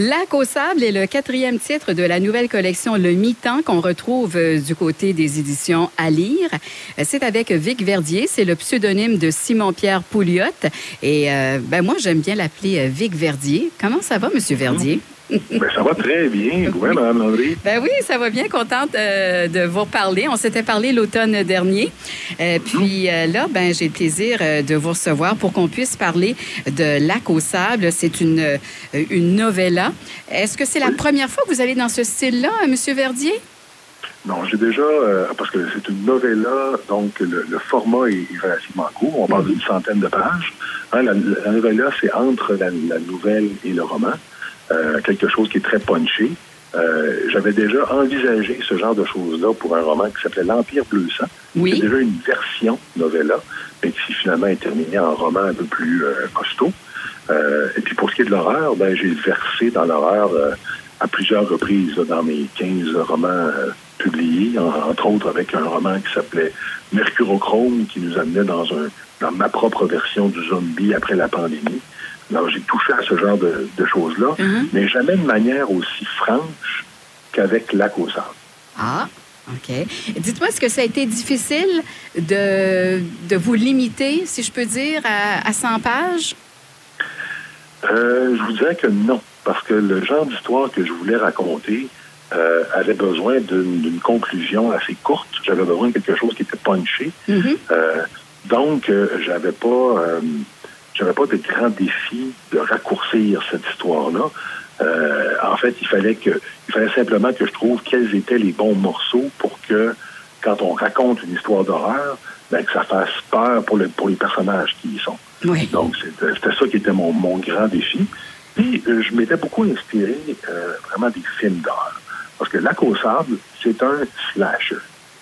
Lac au sable est le 4e titre de la nouvelle collection Le Mi-temps qu'on retrouve du côté des éditions à lire. C'est avec Vic Verdier, c'est le pseudonyme de Simon-Pierre Pouliot. Et moi, j'aime bien l'appeler Vic Verdier. Comment ça va, Monsieur Verdier? Ça va très bien. Oui, Mme Landry. Oui, ça va bien. Contente de vous reparler. On s'était parlé l'automne dernier. Puis là, j'ai le plaisir de vous recevoir pour qu'on puisse parler de Lac au sable. C'est une novella. Est-ce que c'est la première fois que vous allez dans ce style-là, M. Verdier? Non, j'ai déjà, parce que c'est une novella, donc le format est relativement court. On parle d'une centaine de pages. La novella, c'est entre la nouvelle et le roman. Quelque chose qui est très punché. J'avais déjà envisagé ce genre de choses-là pour un roman qui s'appelait L'Empire bleu sang. Oui. C'est déjà une version novella, mais qui finalement est terminée en roman un peu plus costaud. Et puis pour ce qui est de l'horreur, j'ai versé dans l'horreur à plusieurs reprises dans mes 15 romans publiés, entre autres avec un roman qui s'appelait Mercurochrome, qui nous amenait dans ma propre version du zombie après la pandémie. Alors, j'ai touché à ce genre de choses-là, mais jamais de manière aussi franche qu'avec Lac au sable. Ah, OK. Dites-moi, est-ce que ça a été difficile de vous limiter, si je peux dire, à 100 pages? Je vous dirais que non, parce que le genre d'histoire que je voulais raconter avait besoin d'une conclusion assez courte. J'avais besoin de quelque chose qui était punché. Donc, j'avais pas de grand défi de raccourcir cette histoire-là. En fait, il fallait simplement que je trouve quels étaient les bons morceaux pour que, quand on raconte une histoire d'horreur, que ça fasse peur pour les personnages qui y sont. Oui. Donc, c'était ça qui était mon grand défi. Puis, je m'étais beaucoup inspiré vraiment des films d'horreur. Parce que Lac au sable, c'est un slasher.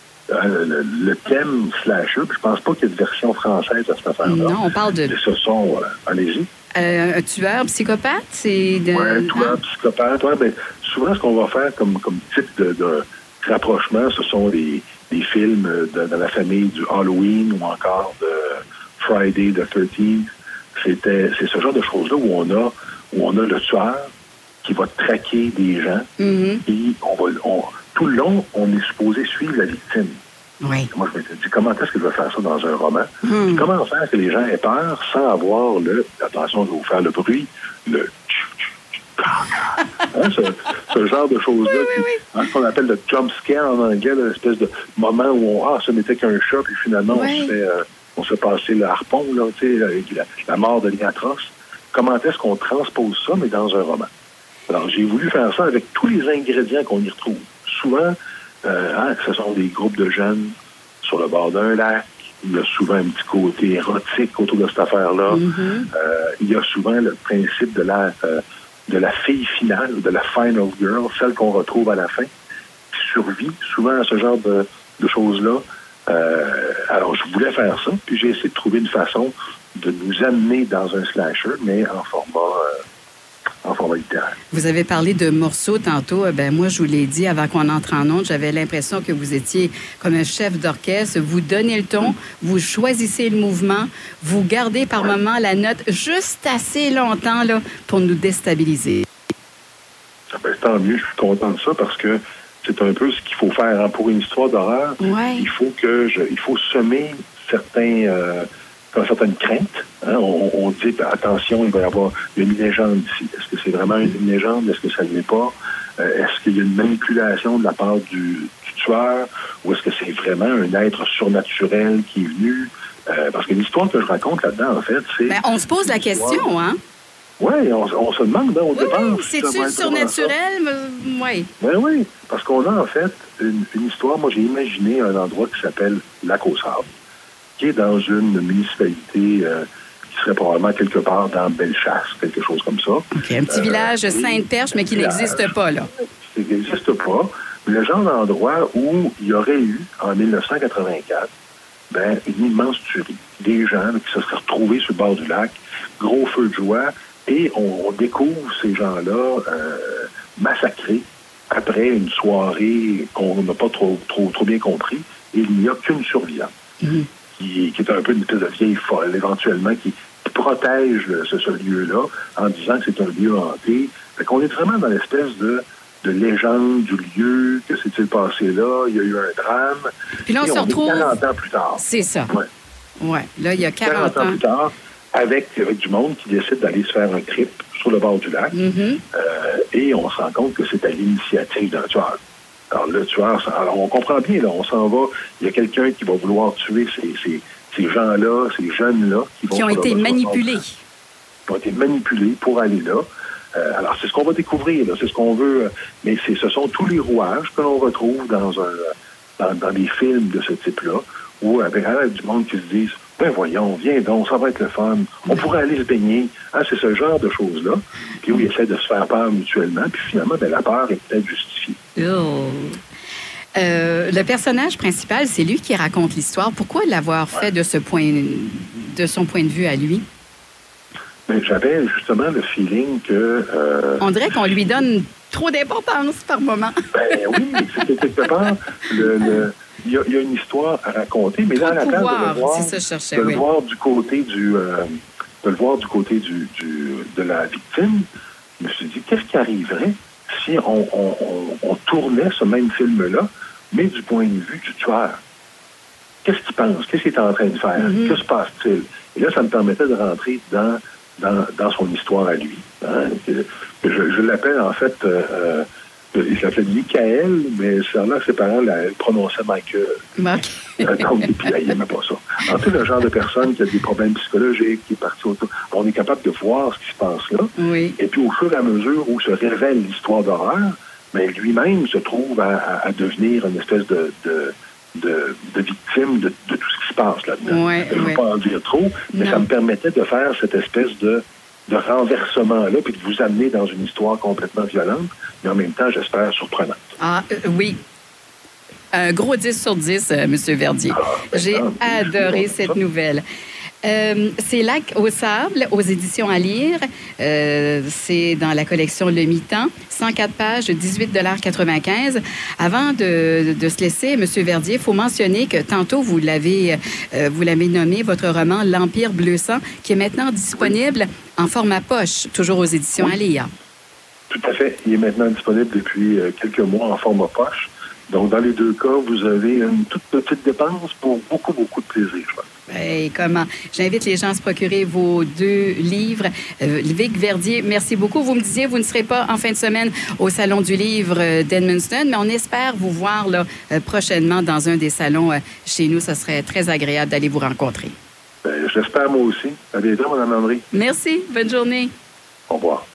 Le thème slasher, puis je pense pas qu'il y ait de version française à cette affaire-là. Non, on parle de... Ce sont... allez-y. Un tueur psychopathe, c'est... Oui, tueur psychopathe. Ouais, souvent, ce qu'on va faire comme type de rapprochement, ce sont des films de la famille du Halloween ou encore de Friday the 13th. C'est ce genre de choses-là où on a le tueur qui va traquer des gens et tout le long, on est supposé suivre la victime. Oui. Moi, je m'étais dit, comment est-ce que je vais faire ça dans un roman? Puis comment faire que les gens aient peur sans avoir attention, je vais vous faire le bruit, ce genre de choses-là, ce qu'on appelle le jump scare en anglais, l'espèce de moment où ce n'était qu'un chat, puis finalement, on se fait passer le harpon, là, avec la mort de Liatros. Comment est-ce qu'on transpose ça, mais dans un roman? Alors, j'ai voulu faire ça avec tous les ingrédients qu'on y retrouve. Souvent, ce sont des groupes de jeunes sur le bord d'un lac. Il y a souvent un petit côté érotique autour de cette affaire-là. Il y a souvent le principe de la fille finale, de la final girl, celle qu'on retrouve à la fin, qui survit souvent à ce genre de choses-là. Alors, je voulais faire ça, puis j'ai essayé de trouver une façon de nous amener dans un slasher, mais en format littéraire. Vous avez parlé de morceaux tantôt. Moi, je vous l'ai dit avant qu'on entre en ondes, j'avais l'impression que vous étiez comme un chef d'orchestre. Vous donnez le ton, vous choisissez le mouvement, vous gardez par moment la note juste assez longtemps là, pour nous déstabiliser. Tant mieux, je suis content de ça parce que c'est un peu ce qu'il faut faire. Pour une histoire d'horreur, il faut semer certaines craintes. On dit, attention, il va y avoir une légende ici. Est-ce que c'est vraiment une légende? Est-ce que ça ne l'est pas? Est-ce qu'il y a une manipulation de la part du tueur? Ou est-ce que c'est vraiment un être surnaturel qui est venu? Parce que l'histoire que je raconte là-dedans, en fait, c'est... on se pose la question, hein? Oui, on se demande au départ... c'est-tu surnaturel? Oui. Oui, parce qu'on a en fait une histoire. Moi, j'ai imaginé un endroit qui s'appelle Lac au sable, qui est dans une municipalité qui serait probablement quelque part dans Bellechasse, quelque chose comme ça. OK, un petit village Sainte-Perche, mais qui n'existe pas, là. Qui n'existe pas. Mais le genre d'endroit où il y aurait eu, en 1984, une immense tuerie. Des gens qui se seraient retrouvés sur le bord du lac, gros feu de joie, et on découvre ces gens-là massacrés après une soirée qu'on n'a pas trop bien compris, et il n'y a qu'une survivante. Qui est un peu une espèce de vieille folle, éventuellement, qui protège ce lieu-là en disant que c'est un lieu hanté, Fait qu'on est vraiment dans l'espèce de légende du lieu, que s'est-il passé là, il y a eu un drame. Puis là, on se retrouve... 40 ans plus tard. C'est ça. Ouais. Oui, là, il y a 40 ans plus tard, avec du monde qui décide d'aller se faire un trip sur le bord du lac. Et on se rend compte que c'est à l'initiative d'un tueur. Alors, le tueur, alors on comprend bien, là, on s'en va, il y a quelqu'un qui va vouloir tuer ces gens-là, ces jeunes-là. Qui ont été manipulés. Qui ont été manipulés pour aller là. Alors, c'est ce qu'on va découvrir, là, c'est ce qu'on veut, mais ce sont tous les rouages que l'on retrouve dans des films de ce type-là, où avec du monde qui se disent, ben voyons, viens donc, ça va être le fun, on pourrait aller se baigner. Ah, c'est ce genre de choses-là, puis où ils essaient de se faire peur mutuellement, puis finalement, ben, la peur est peut-être justifiée. Oh. Le personnage principal, c'est lui qui raconte l'histoire. Pourquoi l'avoir fait de son point de vue à lui? Mais j'avais justement le feeling que... On dirait qu'on lui donne trop d'importance par moment. Ben oui, c'était quelque part... Il y a une histoire à raconter, mais là, à la place de le voir du côté de la victime, je me suis dit, qu'est-ce qui arriverait si on tournait ce même film-là, mais du point de vue du tueur? Qu'est-ce qu'il pense? Qu'est-ce qu'il est en train de faire? Que se passe-t-il? Et là, ça me permettait de rentrer dans son histoire à lui. Hein? Je l'appelle, en fait, il s'appelait Michael, mais sûrement ses parents le prononçaient Michael. Donc, puis il n'aimait pas ça. En tout, le genre de personne qui a des problèmes psychologiques, qui est parti autour, on est capable de voir ce qui se passe là. Oui. Et puis, au fur et à mesure où se révèle l'histoire d'horreur, mais lui-même se trouve à devenir une espèce de victime de tout ce qui se passe là-dedans. Je ne veux pas en dire trop, mais ça me permettait de faire cette espèce de renversement-là, puis de vous amener dans une histoire complètement violente, mais en même temps, j'espère, surprenante. Oui. Un gros 10 sur 10, M. Verdier. J'ai adoré cette nouvelle. C'est Lac au sable, aux éditions à lire. C'est dans la collection Le Mi-temps. 104 pages, 18,95 $. Avant de se laisser, M. Verdier, il faut mentionner que tantôt, vous l'avez nommé, votre roman L'Empire bleu sang, qui est maintenant disponible en format poche, toujours aux éditions à lire. Tout à fait. Il est maintenant disponible depuis quelques mois en format poche. Donc, dans les deux cas, vous avez une toute petite dépense pour beaucoup, beaucoup de plaisir, je pense. Et comment? J'invite les gens à se procurer vos 2 livres. Vic Verdier, merci beaucoup. Vous me disiez, vous ne serez pas en fin de semaine au Salon du livre d'Edmundston, mais on espère vous voir là, prochainement dans un des salons chez nous. Ça serait très agréable d'aller vous rencontrer. J'espère moi aussi. À bientôt, Mme Landry. Merci. Bonne journée. Au revoir.